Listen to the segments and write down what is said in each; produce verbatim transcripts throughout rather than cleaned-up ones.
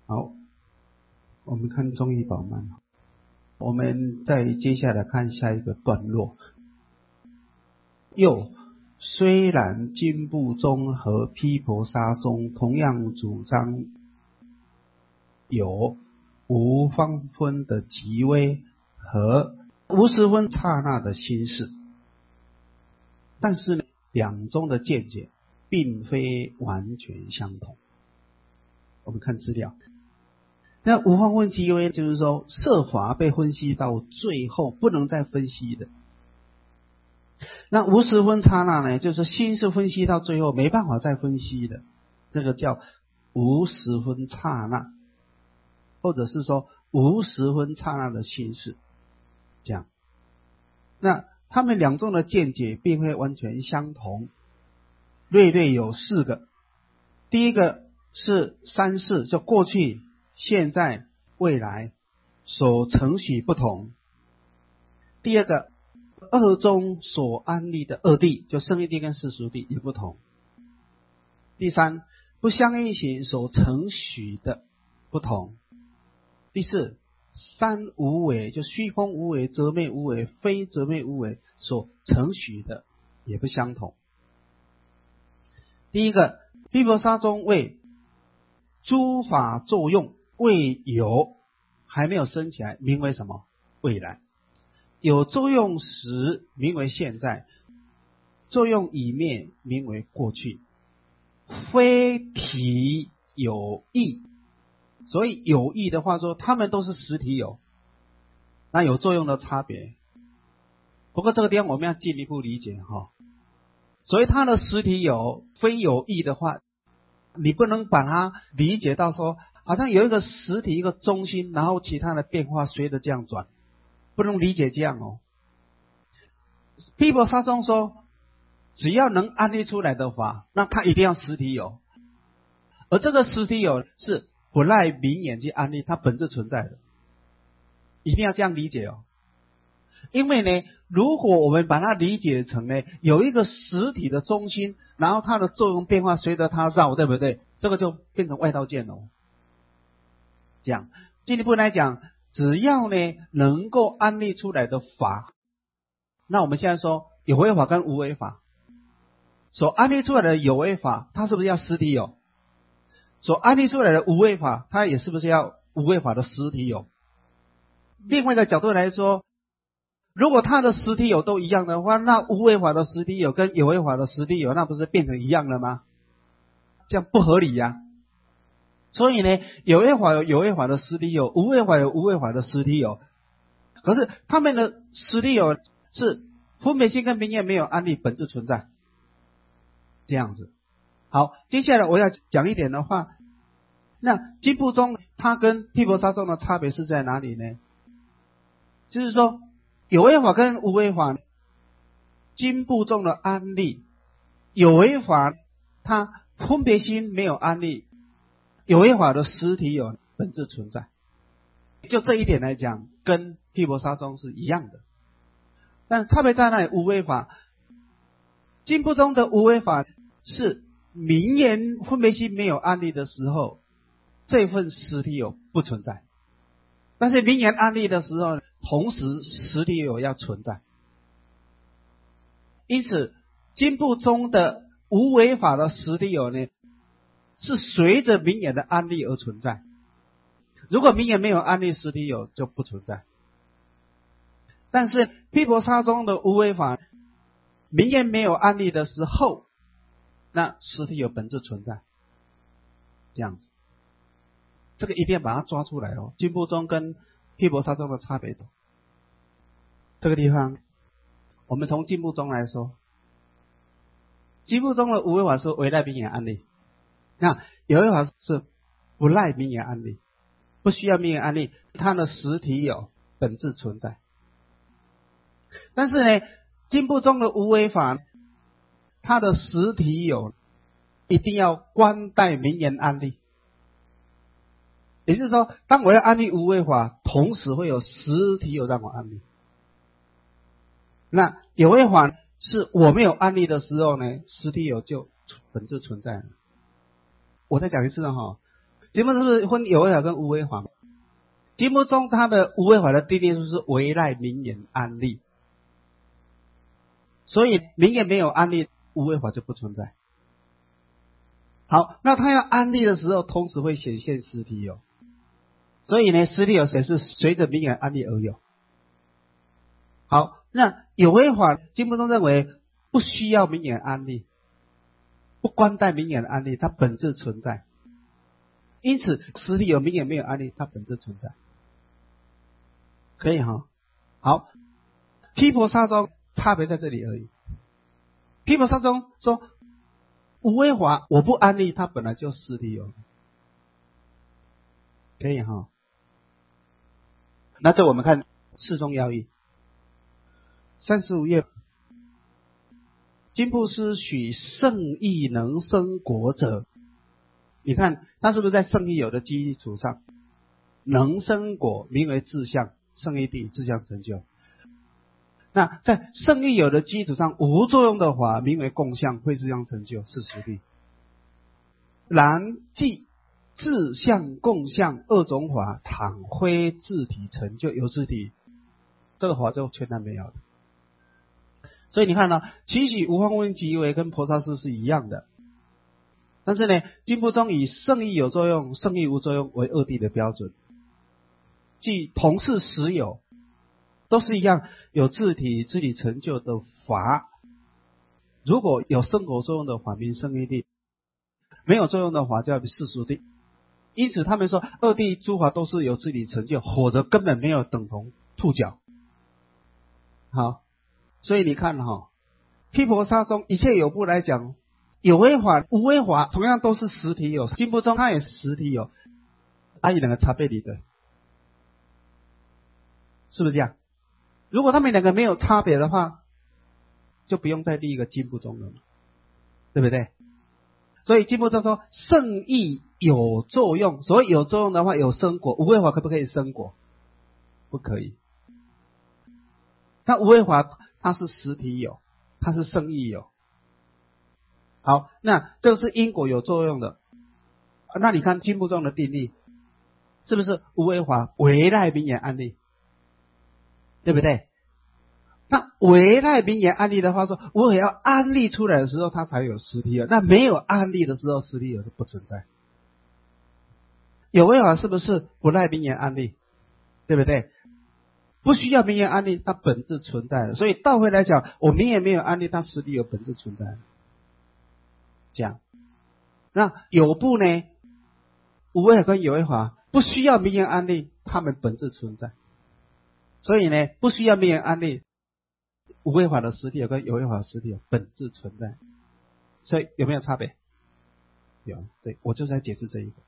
好，我们看中医宝曼，我们再接下来看下一个段落。又虽然经部宗和毗婆沙宗同样主张有无方分的极微和无十分刹那的心事，但是呢，两宗的见解并非完全相同。我们看资料，那无方分极微就是说色法被分析到最后不能再分析的，那无十分刹那呢，就是心是分析到最后没办法再分析的，这个叫无十分刹那，或者是说无十分刹那的心事，这样。那他们两种的见解并非完全相同，略略有四个。第一个是三世，就过去、现在、未来所承许不同。第二个，二中所安立的二谛，就圣义谛跟世俗谛也不同。第三，不相应行所承许的不同。第四，三无为，就虚空无为、则灭无为、非则灭无为所承许的也不相同。第一个，毗婆沙宗为诸法作用未有，还没有生起来，名为什么？未来。有作用时名为现在，作用已灭名为过去。非体有义，所以有义的话说，他们都是实体有，那有作用的差别。不过这个地方我们要进一步理解哈。所以它的实体有非有义的话，你不能把它理解到说好像有一个实体一个中心，然后其他的变化随着这样转，不能理解这样哦。毗婆沙宗说，只要能安立出来的法，那它一定要实体有，而这个实体有是不赖明眼去安立，它本质存在的，一定要这样理解哦。因为呢，如果我们把它理解成呢，有一个实体的中心，然后它的作用变化随着它绕，对不对？这个就变成外道见哦。这样进一步来讲，只要呢能够安立出来的法，那我们现在说有为法跟无为法，所安立出来的有为法，它是不是要实体有？所安立出来的无为法，它也是不是要无为法的实体有？另外一个角度来说，如果它的实体有都一样的话，那无为法的实体有跟有为法的实体有，那不是变成一样了吗？这样不合理呀、啊。所以呢，有为法有有为法的实体有，无为法有无为法的实体有。可是他们的实体有是分别心跟明眼没有安立本质存在，这样子。好，接下来我要讲一点的话，那经部宗它跟毗婆沙宗的差别是在哪里呢？就是说有为法跟无为法，经部宗的安立，有为法它分别心没有安立，有为法的实体有本质存在，就这一点来讲，跟毗婆沙宗是一样的。但差别在那里，无为法，经部宗的无为法是明言分别心没有安立的时候，这份实体有不存在；但是明言安立的时候，同时实体有要存在。因此，经部宗的无为法的实体有呢，是随着明言的安立而存在。如果明言没有安立，实体有就不存在。但是毗婆沙宗的无为法，明言没有安立的时候，那实体有本质存在，这样子。这个一定要把它抓出来哦。经部宗跟毗婆沙宗的差别，这个地方我们从经部宗来说，经部宗的无为法是唯赖明言安立，那有为法是不赖明言安立，不需要明言安立，它的实体有本质存在。但是呢，经部宗的无为法，它的实体有一定要观待明言安立。也就是说，当我要安立无为法，同时会有实体有让我安立。那有为法是我没有安立的时候呢，实体有就本质存在了。我再讲一次哈， 经部是不是分有为法跟无为法？经部中它的无为法的定义就是唯赖名言安立，所以名言没有安立，无为法就不存在。好，那它要安立的时候，同时会显现实体有，所以呢，实体有也是随着名言安立而有。好，那有为法经部中认为不需要名言安立，不关待名言的安立，它本质存在。因此，实体有名言没有安立，它本质存在。可以哈？好，毗婆沙宗差别在这里而已。毗婆沙宗说无为法我不安立，它本来就实体有。可以哈？那这我们看四宗要义，三十五页。经部师许圣意能生果者，你看他是不是在圣意有的基础上，能生果名为志向，圣意地志向成就。那在圣意有的基础上，无作用的法名为共相，会志向成就，是实地。然即志向共相二种法，倘非自体成就，有自体，这个法就全然没有了。所以你看呢，其许无方问即为跟婆沙师是一样的，但是呢，经部中以圣意有作用、圣意无作用为二谛的标准，即同是实有，都是一样有自体、自体成就的法。如果有生果作用的法名圣意谛，没有作用的法叫世俗谛。因此他们说二谛诸法都是有自体成就，或者根本没有等同触角。好。所以你看哈，毗婆沙宗一切有部来讲，有为法、无为法同样都是实体有，经部中它也实体有，它有两个差别里的，是不是这样？如果他们两个没有差别的话，就不用在第一个经部中了，对不对？所以经部中说圣意有作用，所谓有作用的话有生果，无为法可不可以生果？不可以。那无为法它是实体有，它是圣意有。好，那这是因果有作用的。那你看经部中的定义，是不是无为法唯赖名言安立？对不对？那唯赖名言安立的话说，我也要安立出来的时候，它才有实体有。那没有安立的时候，实体有就不存在。有为法是不是不赖名言安立？对不对？不需要名言安立，它本质存在的。所以倒回来讲，我名言没有安立，它实体有本质存在的。这样，那有部呢？无为法跟有为法不需要名言安立，它们本质存在。所以呢，不需要名言安立，无为法的实体有跟有为法的实体有本质存在。所以有没有差别？有，对，我就是在解释这一个。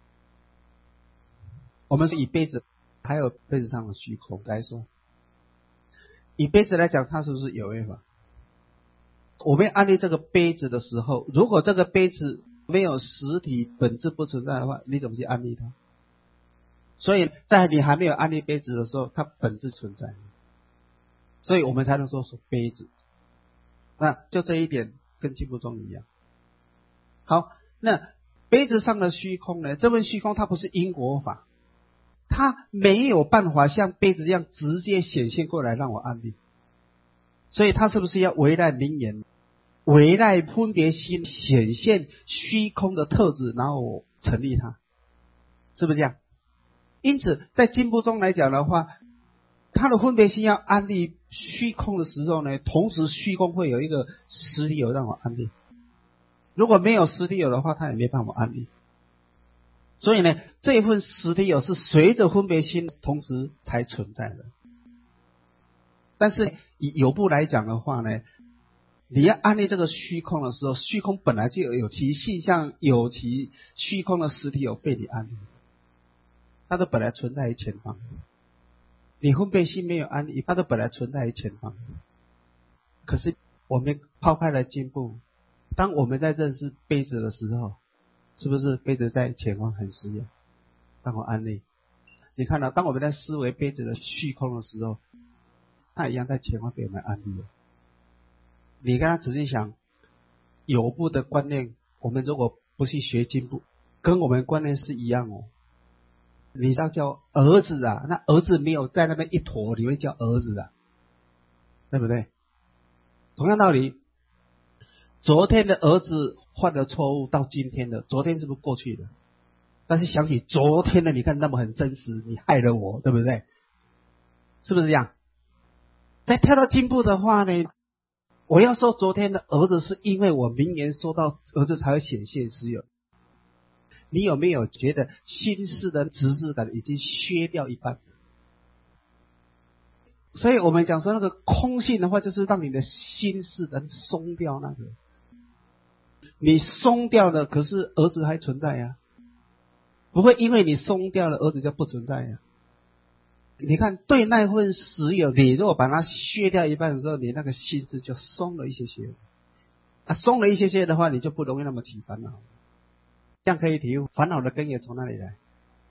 我们是以杯子还有杯子上的虚空来说，以杯子来讲，它是不是有为法？我们安立这个杯子的时候，如果这个杯子没有实体本质不存在的话，你怎么去安立它？所以在你还没有安立杯子的时候，它本质存在，所以我们才能说是杯子。那就这一点跟经部中一样。好，那杯子上的虚空呢？这份虚空它不是因果法，它没有办法像杯子一样直接显现过来让我安立，所以它是不是要唯赖名言，唯赖分别心显现虚空的特质，然后我成立它，是不是这样？因此在经部中来讲的话，它的分别心要安立虚空的时候呢，同时虚空会有一个实体有让我安立，如果没有实体有的话，它也没办法安立。所以呢，这一份实体有是随着分别心同时才存在的。但是以有部来讲的话呢，你要安立这个虚空的时候，虚空本来就有其性相，有其虚空的实体有被你安立，它都本来存在于前方。你分别心没有安立，它都本来存在于前方。可是我们抛开了经部，当我们在认识杯子的时候，是不是杯子在前方很实有，让我安立？你看到、啊、当我们在思维杯子的虚空的时候，它一样在前方被我们安立了。你刚刚仔细想，有部的观念，我们如果不去学经部， 跟我们观念是一样哦。你要叫儿子啊，那儿子没有在那边一坨，你会叫儿子啊，对不对？同样道理，昨天的儿子犯了错误，到今天的，昨天是不是过去了？但是想起昨天的，你看那么很真实，你害了我，对不对？是不是这样？再跳到进步的话呢，我要说昨天的儿子，是因为我明年说到儿子才会显现实有。你有没有觉得心事的执事感已经削掉一半？所以我们讲说那个空性的话，就是让你的心事能松掉那个。你松掉了，可是儿子还存在呀、啊，不会因为你松掉了，儿子就不存在呀、啊。你看对那份实有，你如果把它削掉一半的时候，你那个心事就松了一些些。啊，松了一些些的话，你就不容易那么起烦恼。这样可以体悟烦恼的根源从哪里来？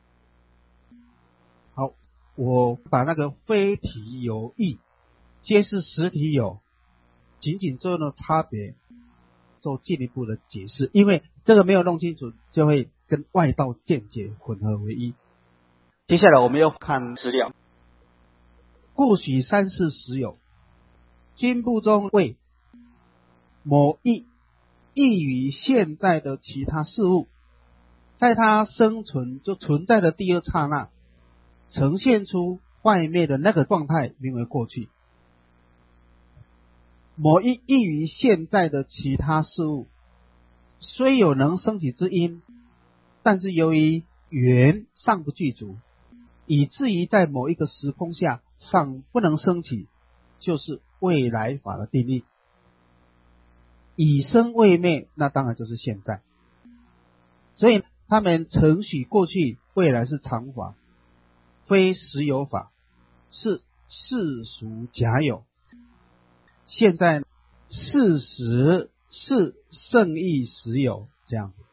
好，我把那个非体有义，皆是实体有，仅仅做了差别，做进一步的解释。因为这个没有弄清楚，就会跟外道见解混合为一。 接下来我们要看资料。 故许三世实有，经部中谓某义异于现在的其他事物，在它生存就存在的第二刹那，呈现出外面的那个状态，名为过去。某一异于现在的其他事物，虽有能升起之因，但是由于缘尚不具足，以至于在某一个时空下尚不能升起，就是未来法的定义。以生未灭，那当然就是现在。所以他们承许过去未来是常法，非实有法，是世俗假有。现在事实是圣意实有，这样。